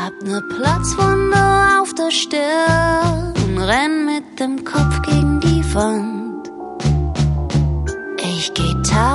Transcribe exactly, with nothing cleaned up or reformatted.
Hab ne Platzwunde auf der Stirn und renn mit dem Kopf gegen die Wand. Ich geh Tag